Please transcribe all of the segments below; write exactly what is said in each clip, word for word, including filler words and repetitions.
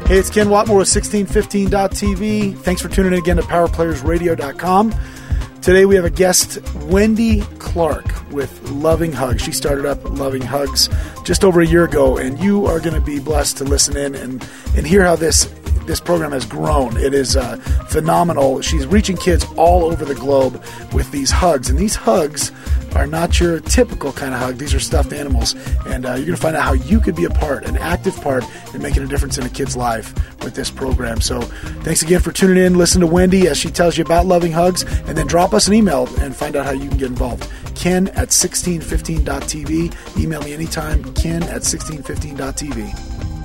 Hey, it's Ken Watmore with sixteen fifteen dot t v. Thanks for tuning in again to power players radio dot com. Today we have a guest, Wendy Clark, with Loving Hugs. She started up Loving Hugs just over a year ago, and you are going to be blessed to listen in and, and hear how this this program has grown. It is uh, phenomenal. She's reaching kids all over the globe with these hugs, and these hugs are not your typical kind of hug. These are stuffed animals, and uh, you're going to find out how you could be a part, an active part, in making a difference in a kid's life with this program. So thanks again for tuning in. Listen to Wendy as she tells you about Loving Hugs, and then drop us an email and find out how you can get involved. Ken at sixteen fifteen dot t v. Email me anytime, Ken at sixteen fifteen dot t v.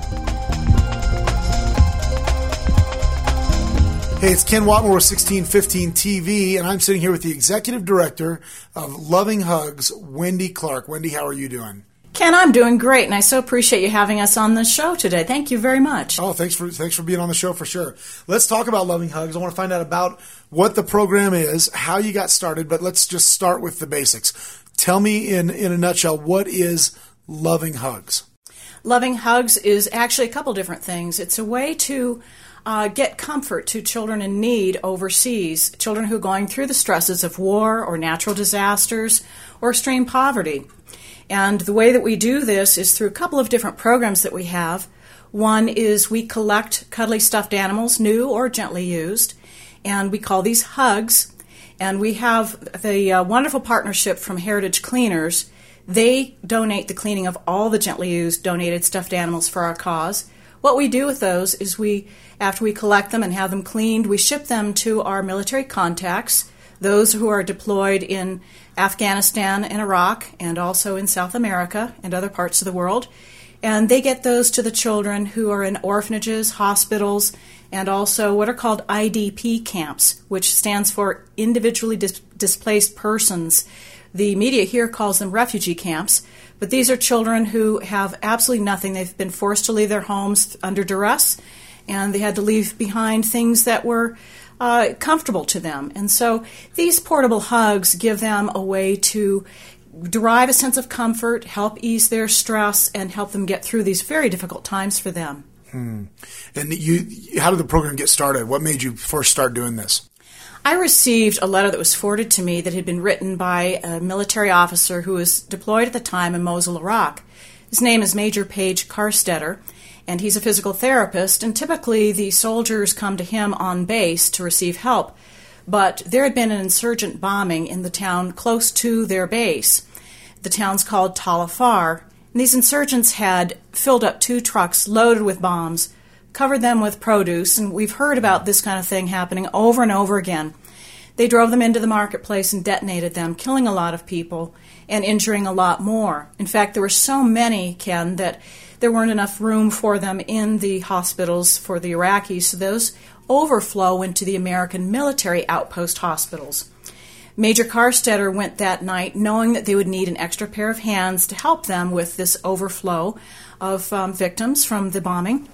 Hey, it's Ken Watmore with sixteen fifteen T V, and I'm sitting here with the Executive Director of Loving Hugs, Wendy Clark. Wendy, how are you doing? Ken, I'm doing great, and I so appreciate you having us on the show today. Thank you very much. Oh, thanks for thanks for being on the show for sure. Let's talk about Loving Hugs. I want to find out about what the program is, how you got started, but let's just start with the basics. Tell me in, in a nutshell, what is Loving Hugs? Loving Hugs is actually a couple different things. It's a way to Uh, get comfort to children in need overseas, children who are going through the stresses of war or natural disasters or extreme poverty. And the way that we do this is through a couple of different programs that we have. One is we collect cuddly stuffed animals, new or gently used, and we call these hugs. And we have the uh, wonderful partnership from Heritage Cleaners. They donate the cleaning of all the gently used donated stuffed animals for our cause. What we do with those is we, after we collect them and have them cleaned, we ship them to our military contacts, those who are deployed in Afghanistan and Iraq and also in South America and other parts of the world. And they get those to the children who are in orphanages, hospitals, and also what are called I D P camps, which stands for Individually Dis- Displaced Persons. The media here calls them refugee camps. But these are children who have absolutely nothing. They've been forced to leave their homes under duress, and they had to leave behind things that were uh, comfortable to them. And so these portable hugs give them a way to derive a sense of comfort, help ease their stress, and help them get through these very difficult times for them. Hmm. And you, how did the program get started? What made you first start doing this? I received a letter that was forwarded to me that had been written by a military officer who was deployed at the time in Mosul, Iraq. His name is Major Paige Carstetter, and he's a physical therapist, and typically the soldiers come to him on base to receive help. But there had been an insurgent bombing in the town close to their base. The town's called Tal Afar, and these insurgents had filled up two trucks loaded with bombs, covered them with produce, and we've heard about this kind of thing happening over and over again. They drove them into the marketplace and detonated them, killing a lot of people and injuring a lot more. In fact, there were so many, Ken, that there weren't enough room for them in the hospitals for the Iraqis, so those overflow into the American military outpost hospitals. Major Carstetter went that night knowing that they would need an extra pair of hands to help them with this overflow of um, victims from the bombing.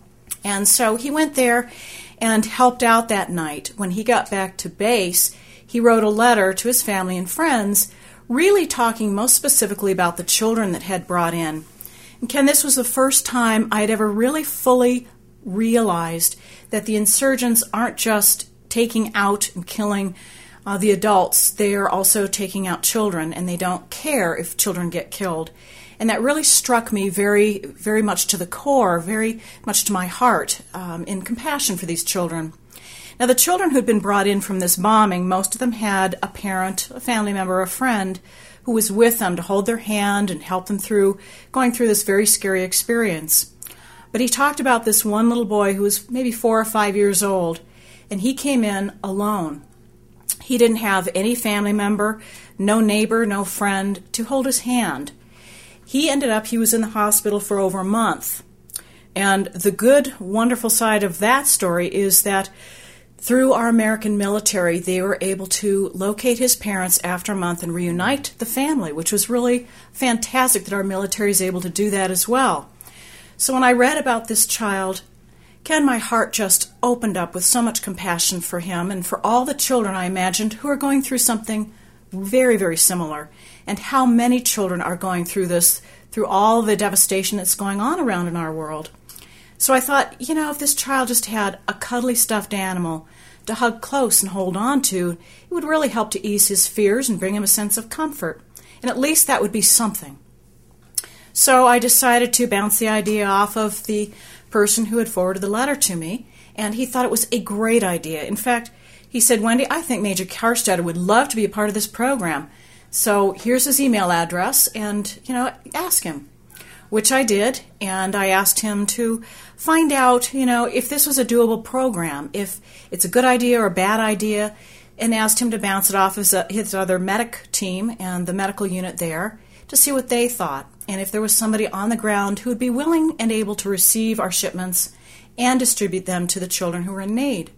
And so he went there and helped out that night. When he got back to base, he wrote a letter to his family and friends, really talking most specifically about the children that had brought in. And Ken, this was the first time I'd ever really fully realized that the insurgents aren't just taking out and killing uh, the adults, they are also taking out children, and they don't care if children get killed. And that really struck me very, very much to the core, very much to my heart, um, in compassion for these children. Now, the children who'd been brought in from this bombing, most of them had a parent, a family member, a friend who was with them to hold their hand and help them through going through this very scary experience. But he talked about this one little boy who was maybe four or five years old, and he came in alone. He didn't have any family member, no neighbor, no friend to hold his hand. He ended up, he was in the hospital for over a month. And the good, wonderful side of that story is that through our American military, they were able to locate his parents after a month and reunite the family, which was really fantastic that our military is able to do that as well. So when I read about this child, Ken, my heart just opened up with so much compassion for him and for all the children I imagined who are going through something very, very similar, and how many children are going through this, through all the devastation that's going on around in our world. So I thought, you know, if this child just had a cuddly stuffed animal to hug close and hold on to, it would really help to ease his fears and bring him a sense of comfort. And at least that would be something. So I decided to bounce the idea off of the person who had forwarded the letter to me, and he thought it was a great idea. In fact, he said, Wendy, I think Major Karstetter would love to be a part of this program. So here's his email address, and, you know, ask him. Which I did, and I asked him to find out, you know, if this was a doable program, if it's a good idea or a bad idea, and asked him to bounce it off his, uh, his other medic team and the medical unit there to see what they thought, and if there was somebody on the ground who would be willing and able to receive our shipments and distribute them to the children who were in need.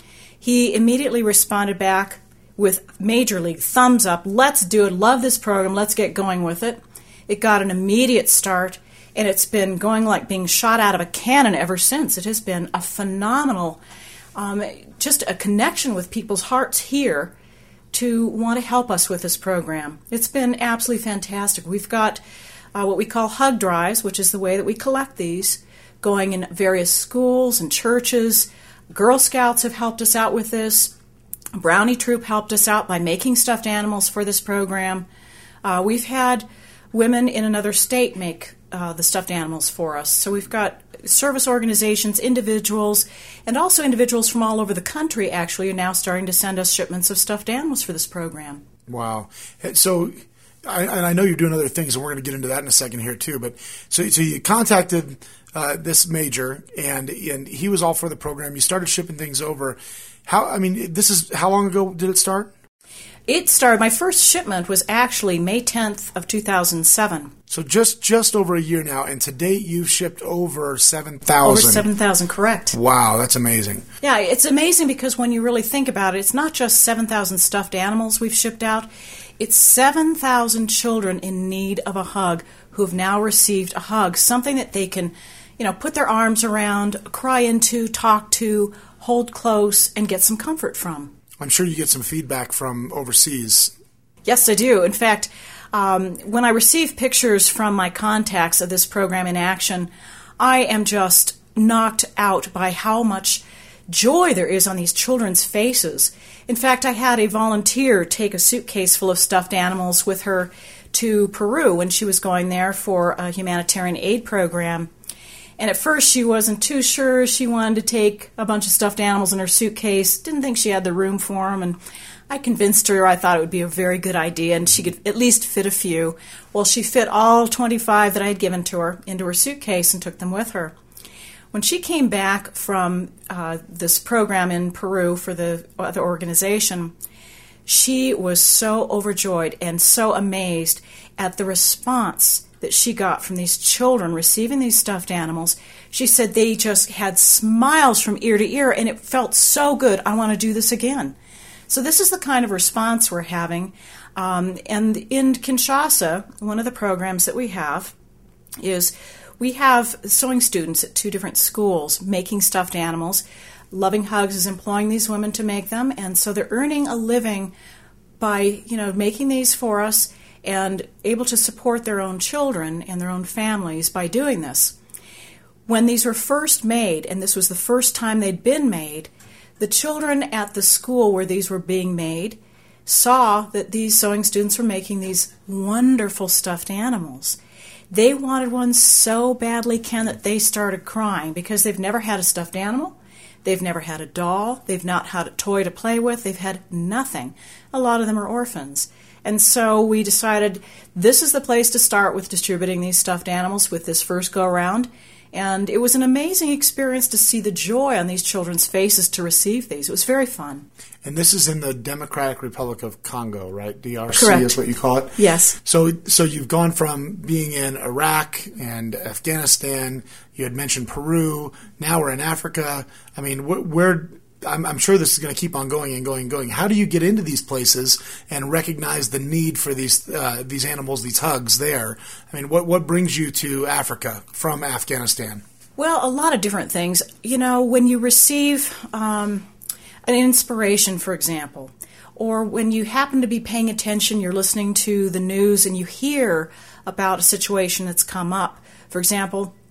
He immediately responded back with major league thumbs up, let's do it, love this program, let's get going with it. It got an immediate start, and it's been going like being shot out of a cannon ever since. It has been a phenomenal, um, just a connection with people's hearts here to want to help us with this program. It's been absolutely fantastic. We've got uh, what we call hug drives, which is the way that we collect these, going in various schools and churches. Girl Scouts have helped us out with this. Brownie Troop helped us out by making stuffed animals for this program. Uh, we've had women in another state make uh, the stuffed animals for us. So we've got service organizations, individuals, and also individuals from all over the country actually are now starting to send us shipments of stuffed animals for this program. Wow. So, I, and I know you're doing other things, and we're going to get into that in a second here too, but so, so you contacted uh, this major, and, and he was all for the program. You started shipping things over. How, I mean, this is, how long ago did it start? It started, my first shipment was actually May tenth of two thousand seven. So just just over a year now, and to date you've shipped over seven thousand. Over seven thousand, correct. Wow, that's amazing. Yeah, it's amazing because when you really think about it, it's not just seven thousand stuffed animals we've shipped out. It's seven thousand children in need of a hug who have now received a hug, something that they can, you know, put their arms around, cry into, talk to, hold close, and get some comfort from. I'm sure you get some feedback from overseas. Yes, I do. In fact, um, when I receive pictures from my contacts of this program in action, I am just knocked out by how much joy there is on these children's faces. In fact, I had a volunteer take a suitcase full of stuffed animals with her to Peru when she was going there for a humanitarian aid program. And at first she wasn't too sure. She wanted to take a bunch of stuffed animals in her suitcase, didn't think she had the room for them, and I convinced her I thought it would be a very good idea and she could at least fit a few. Well, she fit all twenty-five that I had given to her into her suitcase and took them with her. When she came back from uh, this program in Peru for the other organization, she was so overjoyed and so amazed at the response that she got from these children receiving these stuffed animals. She said they just had smiles from ear to ear, and it felt so good. I want to do this again. So this is the kind of response we're having. Um, and in Kinshasa, one of the programs that we have is we have sewing students at two different schools making stuffed animals. Loving Hugs is employing these women to make them, and so they're earning a living by, you know, making these for us and able to support their own children and their own families by doing this. When these were first made, and this was the first time they'd been made, the children at the school where these were being made saw that these sewing students were making these wonderful stuffed animals. They wanted one so badly, Ken, that they started crying because they've never had a stuffed animal. They've never had a doll. They've not had a toy to play with. They've had nothing. A lot of them are orphans. And so we decided this is the place to start with distributing these stuffed animals with this first go-around. And it was an amazing experience to see the joy on these children's faces to receive these. It was very fun. And this is in the Democratic Republic of Congo, right? D R C Correct. Is what you call it? Yes. So so you've gone from being in Iraq and Afghanistan, you had mentioned Peru, now we're in Africa. I mean, wh- where... I'm, I'm sure this is going to keep on going and going and going. How do you get into these places and recognize the need for these uh, these animals, these hugs there? I mean, what what brings you to Africa from Afghanistan? Well, a lot of different things. You know, when you receive um, an inspiration, for example, or when you happen to be paying attention, you're listening to the news and you hear about a situation that's come up. For example,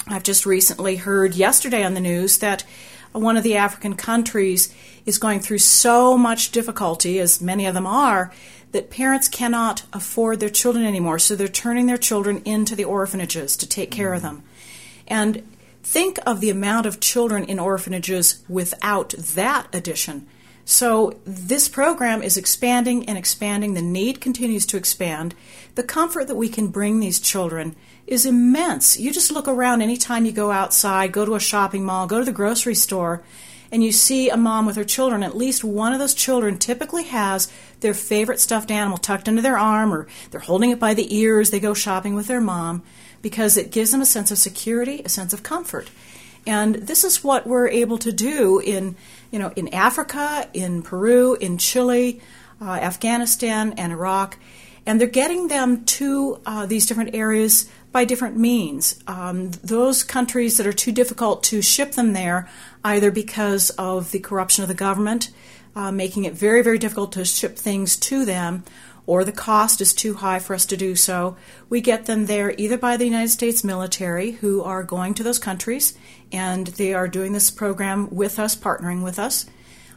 I've just recently heard yesterday on the news that one of the African countries is going through so much difficulty, as many of them are, that parents cannot afford their children anymore, so they're turning their children into the orphanages to take care of them. And think of the amount of children in orphanages without that addition. So this program is expanding and expanding. The need continues to expand. The comfort that we can bring these children is immense. You just look around anytime you go outside, go to a shopping mall, go to the grocery store, and you see a mom with her children. At least one of those children typically has their favorite stuffed animal tucked into their arm, or they're holding it by the ears. They go shopping with their mom because it gives them a sense of security, a sense of comfort. And this is what we're able to do in, you know, in Africa, in Peru, in Chile, uh, Afghanistan, and Iraq. And they're getting them to uh, these different areas by different means. Um, those countries that are too difficult to ship them there, either because of the corruption of the government, uh, making it very, very difficult to ship things to them, or the cost is too high for us to do so, we get them there either by the United States military, who are going to those countries, and they are doing this program with us, partnering with us.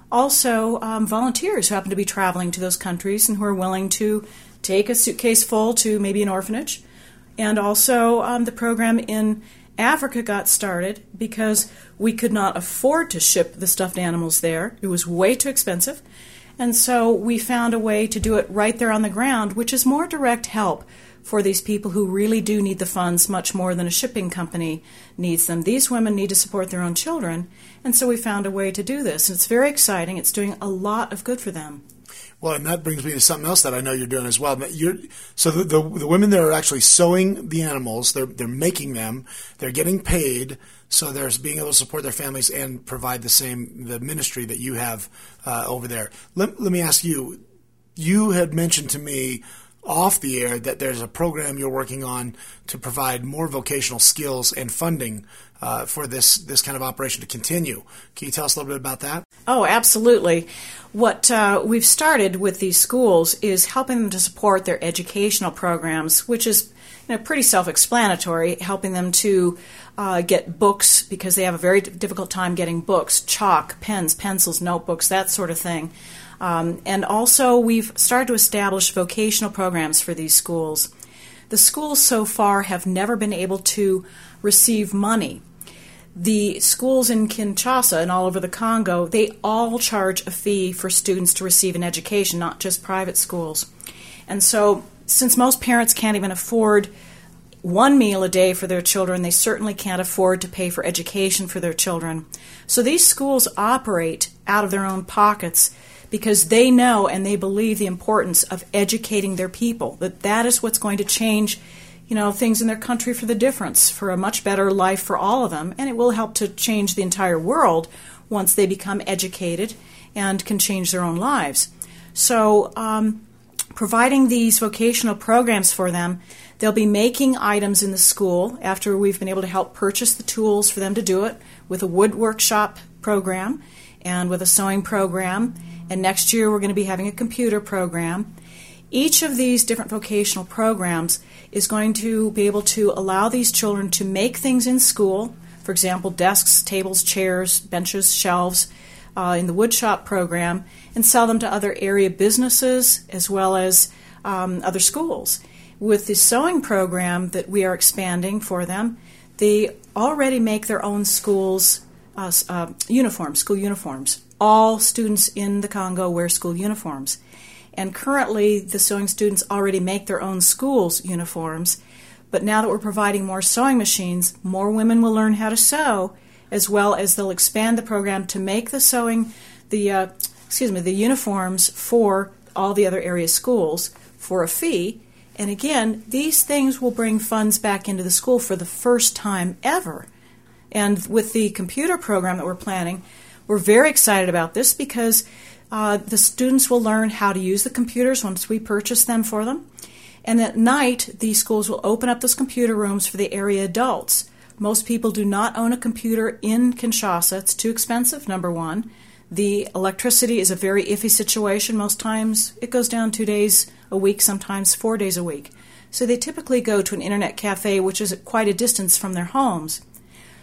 Also, um, volunteers who happen to be traveling to those countries and who are willing to take a suitcase full to maybe an orphanage. And also, um, the program in Africa got started because we could not afford to ship the stuffed animals there. It was way too expensive. And so we found a way to do it right there on the ground, which is more direct help for these people who really do need the funds much more than a shipping company needs them. These women need to support their own children, and so we found a way to do this. And it's very exciting. It's doing a lot of good for them. Well, and that brings me to something else that I know you're doing as well. You're, so the, the the women that are actually sewing the animals, they're they're making them, they're getting paid, so they're being able to support their families and provide the same the ministry that you have uh, over there. Let, let me ask you, you had mentioned to me off the air that there's a program you're working on to provide more vocational skills and funding uh, for this this kind of operation to continue. Can you tell us a little bit about that? Oh, absolutely. What uh, we've started with these schools is helping them to support their educational programs, which is you know, pretty self-explanatory, helping them to uh, get books because they have a very difficult time getting books, chalk, pens, pencils, notebooks, that sort of thing. Um, and also we've started to establish vocational programs for these schools. The schools so far have never been able to receive money. The schools in Kinshasa and all over the Congo, they all charge a fee for students to receive an education, not just private schools. And so since most parents can't even afford one meal a day for their children, they certainly can't afford to pay for education for their children. So these schools operate out of their own pockets because they know and they believe the importance of educating their people, that that is what's going to change you know, things in their country for the difference, for a much better life for all of them, and it will help to change the entire world once they become educated and can change their own lives. So um, providing these vocational programs for them, they'll be making items in the school after we've been able to help purchase the tools for them to do it with a wood workshop program and with a sewing program, and next year we're going to be having a computer program. Each of these different vocational programs is going to be able to allow these children to make things in school, for example, desks, tables, chairs, benches, shelves, uh, in the woodshop program, and sell them to other area businesses as well as um, other schools. With the sewing program that we are expanding for them, they already make their own schools uh, uh, uniforms, school uniforms. All students in the Congo wear school uniforms. And currently, the sewing students already make their own schools uniforms. But now that we're providing more sewing machines, more women will learn how to sew, as well as they'll expand the program to make the sewing, the uh, excuse me, the uniforms for all the other area schools for a fee. And again, these things will bring funds back into the school for the first time ever. And with the computer program that we're planning, we're very excited about this because Uh, the students will learn how to use the computers once we purchase them for them. And at night, these schools will open up those computer rooms for the area adults. Most people do not own a computer in Kinshasa. It's too expensive, number one. The electricity is a very iffy situation. Most times it goes down two days a week, sometimes four days a week. So they typically go to an internet cafe, which is at quite a distance from their homes.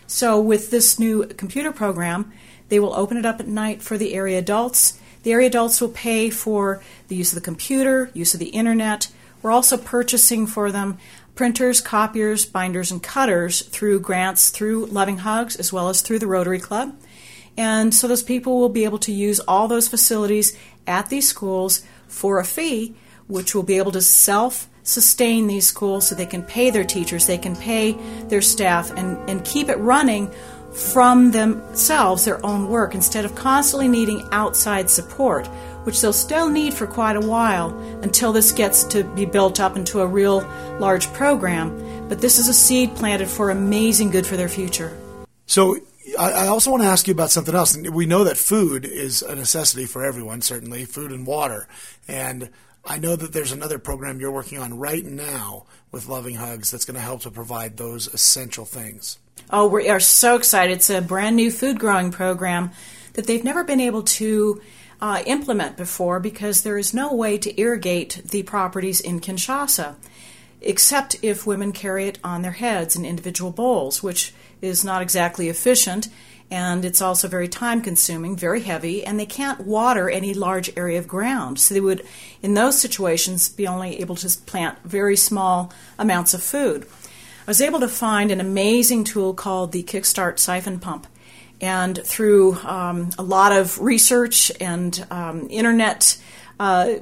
So with this new computer program, they will open it up at night for the area adults. The area adults will pay for the use of the computer, use of the internet. We're also purchasing for them printers, copiers, binders, and cutters through grants through Loving Hugs as well as through the Rotary Club. And so those people will be able to use all those facilities at these schools for a fee, which will be able to self-sustain these schools so they can pay their teachers, they can pay their staff, and, and keep it running from themselves, their own work, instead of constantly needing outside support, which they'll still need for quite a while until this gets to be built up into a real large program. But this is a seed planted for amazing good for their future. So I also want to ask you about something else. We know that food is a necessity for everyone, certainly, food and water. And I know that there's another program you're working on right now with Loving Hugs that's going to help to provide those essential things. Oh, we are so excited. It's a brand new food growing program that they've never been able to uh, implement before because there is no way to irrigate the properties in Kinshasa, except if women carry it on their heads in individual bowls, which is not exactly efficient, and it's also very time-consuming, very heavy, and they can't water any large area of ground. So they would, in those situations, be only able to plant very small amounts of food. I was able to find an amazing tool called the Kickstart Siphon Pump. And through um, a lot of research and um, internet uh,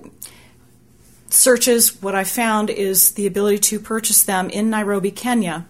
searches, what I found is the ability to purchase them in Nairobi, Kenya,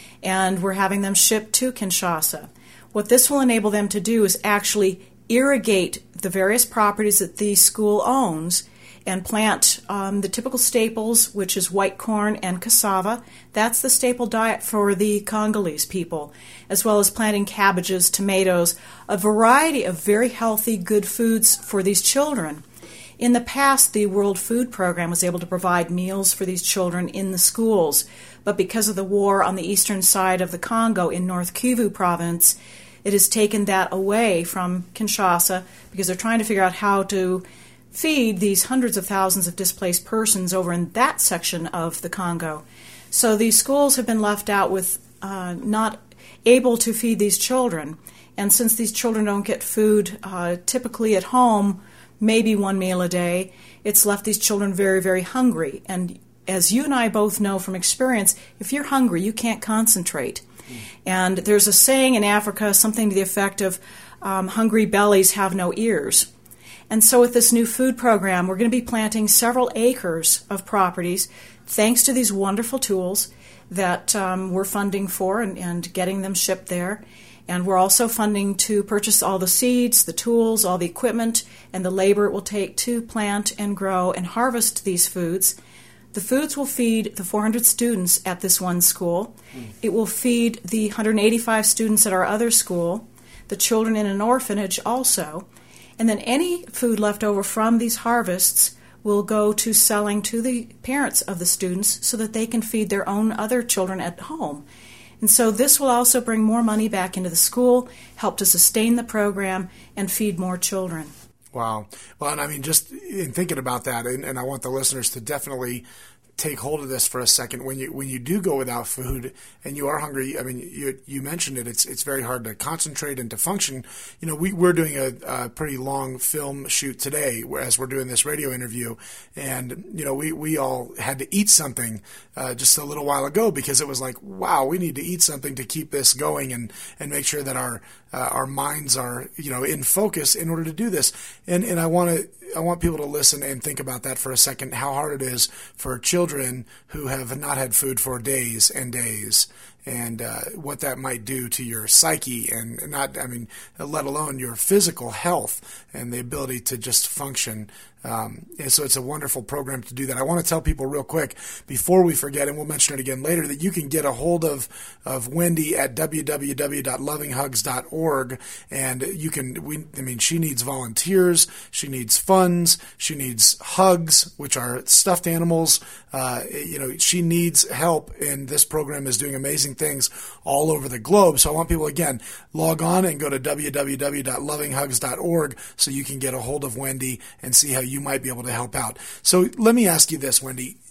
and we're having them shipped to Kinshasa. What this will enable them to do is actually irrigate the various properties that the school owns and plant um, the typical staples, which is white corn and cassava. That's the staple diet for the Congolese people, as well as planting cabbages, tomatoes, a variety of very healthy, good foods for these children. In the past, the World Food Program was able to provide meals for these children in the schools, but because of the war on the eastern side of the Congo in North Kivu province, it has taken that away from Kinshasa because they're trying to figure out how to feed these hundreds of thousands of displaced persons over in that section of the Congo. So these schools have been left out with uh, not able to feed these children. And since these children don't get food uh, typically at home, maybe one meal a day, it's left these children very, very hungry. And as you and I both know from experience, if you're hungry, you can't concentrate. Mm. And there's a saying in Africa, something to the effect of, um, hungry bellies have no ears. And so with this new food program, we're going to be planting several acres of properties thanks to these wonderful tools that um, we're funding for and, and getting them shipped there. And we're also funding to purchase all the seeds, the tools, all the equipment, and the labor it will take to plant and grow and harvest these foods. The foods will feed the four hundred students at this one school. Mm. It will feed the one hundred eighty-five students at our other school, the children in an orphanage also. And then any food left over from these harvests will go to selling to the parents of the students so that they can feed their own other children at home. And so this will also bring more money back into the school, help to sustain the program, and feed more children. Wow. Well, and I mean, just in thinking about that, and, and I want the listeners to definitely take hold of this for a second. When you when you do go without food and you are hungry, I mean, you you mentioned it. It's it's very hard to concentrate and to function. You know, we we're doing a, a pretty long film shoot today as we're doing this radio interview, and you know, we we all had to eat something uh, just a little while ago because it was like, wow, we need to eat something to keep this going and and make sure that our uh, our minds are, you know, in focus in order to do this. And and I want to. I want people to listen and think about that for a second, how hard it is for children who have not had food for days and days, and uh, what that might do to your psyche and not, I mean, let alone your physical health and the ability to just function. Um, and so it's a wonderful program to do that. I want to tell people real quick before we forget, and we'll mention it again later, that you can get a hold of, of Wendy at w w w dot loving hugs dot org, and you can, we, I mean, she needs volunteers, she needs funds, she needs hugs, which are stuffed animals. Uh, you know, she needs help, and this program is doing amazing things all over the globe. So I want people, again, log on and go to w w w dot loving hugs dot org so you can get a hold of Wendy and see how you might be able to help out. So let me ask you this, Wendy.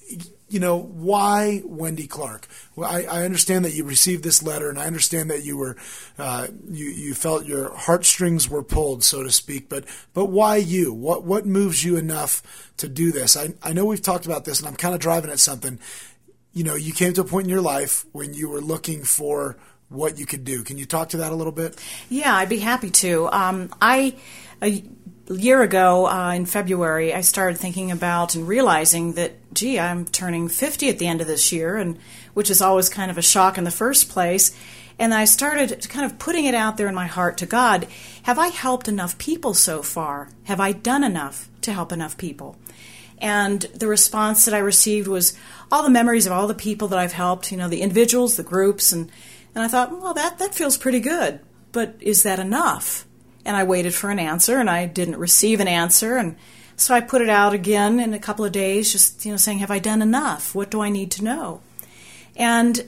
you know, why Wendy Clark? Well, I, I understand that you received this letter, and I understand that you were, uh, you you felt your heartstrings were pulled, so to speak. But but why you? What what moves you enough to do this? I I know we've talked about this, and I'm kind of driving at something. You know, you came to a point in your life when you were looking for what you could do. Can you talk to that a little bit? Yeah, I'd be happy to. Um, I. I A year ago, uh, in February, I started thinking about and realizing that, gee, I'm turning fifty at the end of this year, and which is always kind of a shock in the first place. And I started kind of putting it out there in my heart to God. Have I helped enough people so far? Have I done enough to help enough people? And the response that I received was all the memories of all the people that I've helped, you know, the individuals, the groups, and, and I thought, well, that, that feels pretty good, but is that enough? And I waited for an answer, and I didn't receive an answer. And so I put it out again in a couple of days, just you know, saying, have I done enough? What do I need to know? And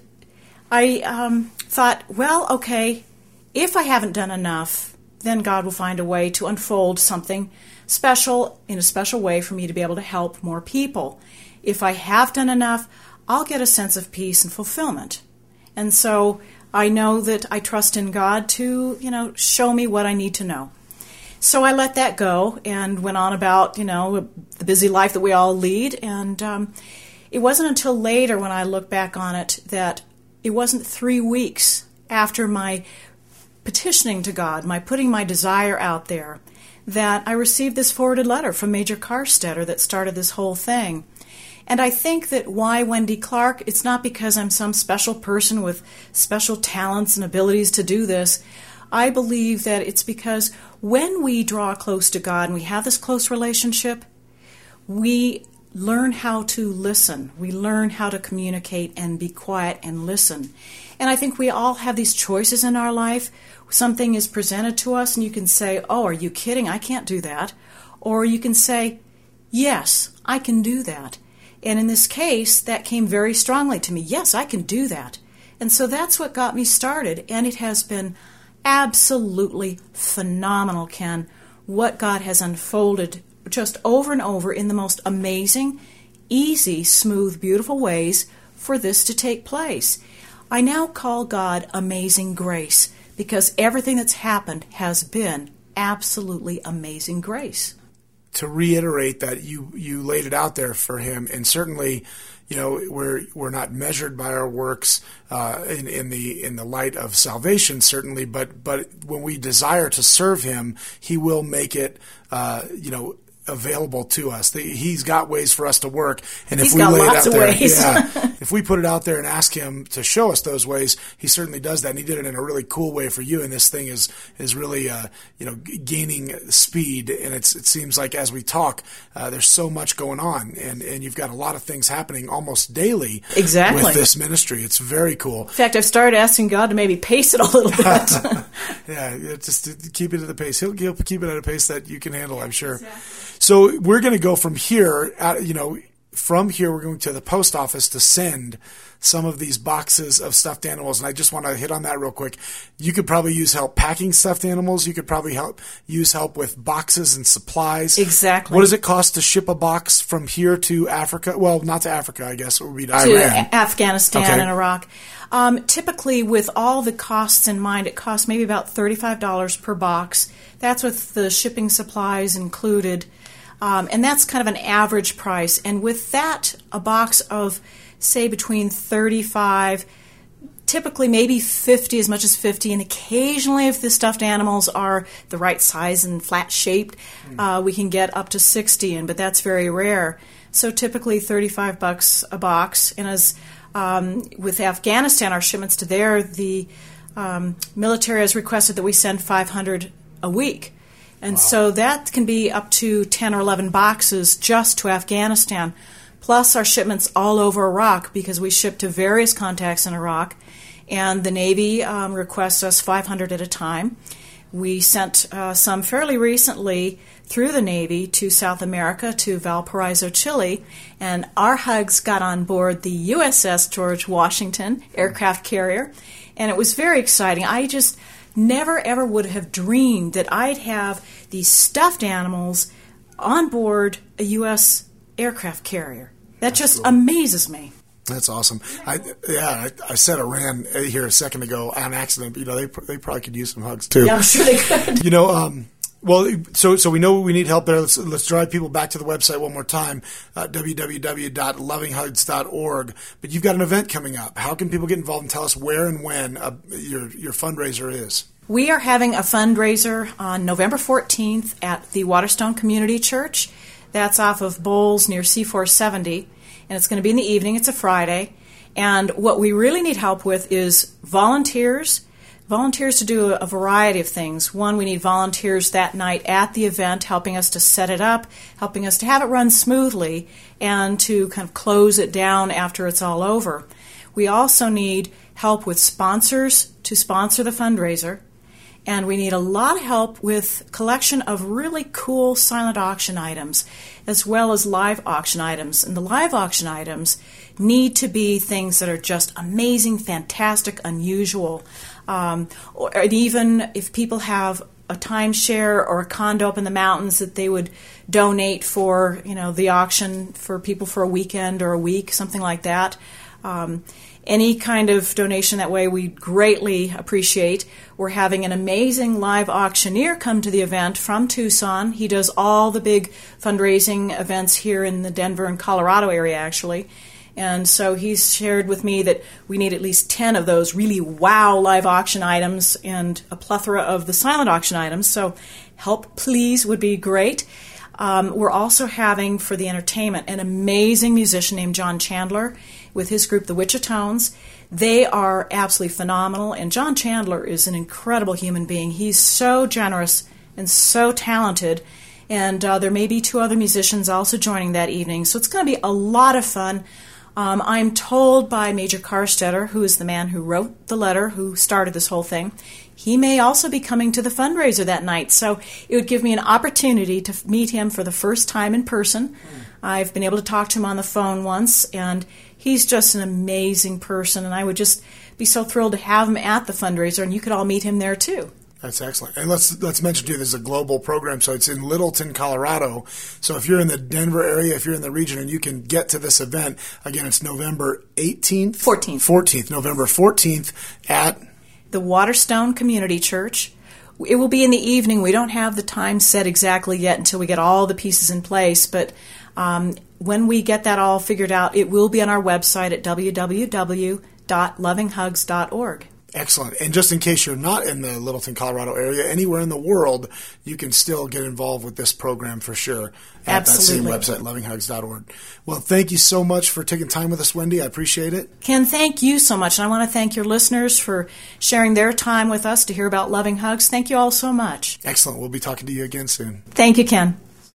I um, thought, well, okay, if I haven't done enough, then God will find a way to unfold something special in a special way for me to be able to help more people. If I have done enough, I'll get a sense of peace and fulfillment. And so I know that I trust in God to, you know, show me what I need to know. So I let that go and went on about, you know, the busy life that we all lead. And um, it wasn't until later when I look back on it that it wasn't three weeks after my petitioning to God, my putting my desire out there, that I received this forwarded letter from Major Carstetter that started this whole thing. And I think that why Wendy Clark, it's not because I'm some special person with special talents and abilities to do this. I believe that it's because when we draw close to God and we have this close relationship, we learn how to listen. We learn how to communicate and be quiet and listen. And I think we all have these choices in our life. Something is presented to us and you can say, oh, are you kidding? I can't do that. Or you can say, yes, I can do that. And in this case, that came very strongly to me. Yes, I can do that. And so that's what got me started. And it has been absolutely phenomenal, Ken, what God has unfolded just over and over in the most amazing, easy, smooth, beautiful ways for this to take place. I now call God Amazing Grace because everything that's happened has been absolutely amazing grace. To reiterate that you, you laid it out there for him, and certainly, you know, we're we're not measured by our works uh, in in the in the light of salvation, certainly, but but when we desire to serve him, he will make it, uh, you know, available to us. The, he's got ways for us to work, and if he's we got lay lots it out of there, ways. yeah, if we put it out there and ask him to show us those ways, he certainly does that. And he did it in a really cool way for you. And this thing is is really, uh, you know, gaining speed. And it's it seems like as we talk, uh, there's so much going on, and and you've got a lot of things happening almost daily. Exactly. With this ministry, it's very cool. In fact, I've started asking God to maybe pace it a little bit. yeah, just to keep it at the pace. He'll, he'll keep it at a pace that you can handle, I'm sure. Exactly. So we're going to go from here, uh, you know, from here we're going to the post office to send some of these boxes of stuffed animals. And I just want to hit on that real quick. You could probably use help packing stuffed animals. You could probably help use help with boxes and supplies. Exactly. What does it cost to ship a box from here to Africa? Well, not to Africa, I guess. It would be to, to Iran. Afghanistan okay. and Iraq. Um, typically, with all the costs in mind, it costs maybe about thirty-five dollars per box. That's with the shipping supplies included. Um, and that's kind of an average price. And with that, a box of, say, between thirty-five, typically maybe fifty, as much as fifty, and occasionally if the stuffed animals are the right size and flat-shaped, mm. uh, we can get up to sixty in, but that's very rare. So typically thirty-five bucks a box. And as um, with Afghanistan, our shipments to there, the um, military has requested that we send five hundred a week. And wow. So that can be up to ten or eleven boxes just to Afghanistan, plus our shipments all over Iraq because we ship to various contacts in Iraq. And the Navy um, requests us five hundred at a time. We sent uh, some fairly recently through the Navy to South America, to Valparaiso, Chile, and our Hugs got on board the U S S George Washington aircraft carrier, and it was very exciting. I just never ever would have dreamed that I'd have these stuffed animals on board a U S aircraft carrier. That just Absolutely. amazes me. That's awesome. I, yeah, I, I said Iran here a second ago on accident. But, you know, they they probably could use some hugs too. Yeah, I'm sure they could. You know, um, well, so so we know we need help there. Let's let's drive people back to the website one more time, uh, w w w dot loving hugs dot org. But you've got an event coming up. How can people get involved and tell us where and when uh, your your fundraiser is? We are having a fundraiser on November fourteenth at the Waterstone Community Church. That's off of Bowles near C four seventy. And it's going to be in the evening. It's a Friday. And what we really need help with is volunteers, volunteers to do a variety of things. One, we need volunteers that night at the event helping us to set it up, helping us to have it run smoothly, and to kind of close it down after it's all over. We also need help with sponsors to sponsor the fundraiser. And we need a lot of help with collection of really cool silent auction items, as well as live auction items. And the live auction items need to be things that are just amazing, fantastic, unusual. Um, or and even if people have a timeshare or a condo up in the mountains that they would donate for, you know, the auction for people for a weekend or a week, something like that. Um, Any kind of donation that way we greatly appreciate. We're having an amazing live auctioneer come to the event from Tucson. He does all the big fundraising events here in the Denver and Colorado area, actually. And so he's shared with me that we need at least ten of those really wow live auction items and a plethora of the silent auction items. So help, please, would be great. Um, we're also having, for the entertainment, an amazing musician named John Chandler with his group, the Wichitones. They are absolutely phenomenal, and John Chandler is an incredible human being. He's so generous and so talented, and uh, there may be two other musicians also joining that evening, so it's going to be a lot of fun. Um, I'm told by Major Carstetter, who is the man who wrote the letter, who started this whole thing, he may also be coming to the fundraiser that night. So it would give me an opportunity to meet him for the first time in person. Mm. I've been able to talk to him on the phone once, and he's just an amazing person, and I would just be so thrilled to have him at the fundraiser, and you could all meet him there too. That's excellent. And let's let's mention, too, this is a global program, so it's in Littleton, Colorado. So if you're in the Denver area, if you're in the region, and you can get to this event, again, it's November eighteenth? fourteenth. fourteenth, November fourteenth at the Waterstone Community Church. It will be in the evening. We don't have the time set exactly yet until we get all the pieces in place, but um, when we get that all figured out, it will be on our website at w w w dot loving hugs dot org. Excellent. And just in case you're not in the Littleton, Colorado area, anywhere in the world, you can still get involved with this program for sure at Absolutely. that same website, loving hugs dot org. Well, thank you so much for taking time with us, Wendy. I appreciate it. Ken, thank you so much. And I want to thank your listeners for sharing their time with us to hear about Loving Hugs. Thank you all so much. Excellent. We'll be talking to you again soon. Thank you, Ken.